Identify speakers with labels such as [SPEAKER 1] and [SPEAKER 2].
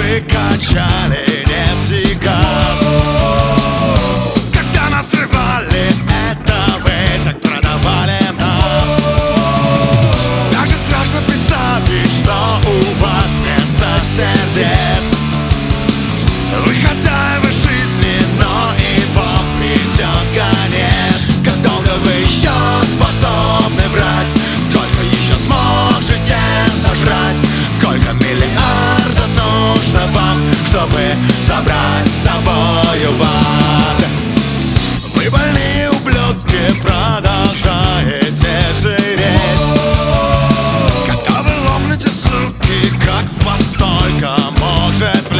[SPEAKER 1] вы качали нефть и газ. Когда нас срывали, это вы так продавали нас. Даже страшно представить, что у вас вместо сердец. Вы хозяева жизни, но и вам придет конец. Как долго вы еще способны врать? Сколько еще сможете сожрать? Сколько миллиардов нужно вам, чтобы забрать с собою в ад? Вы больные ублюдки, продолжаете жиреть. Когда вы лопнете, суки, как вас столько может влиять?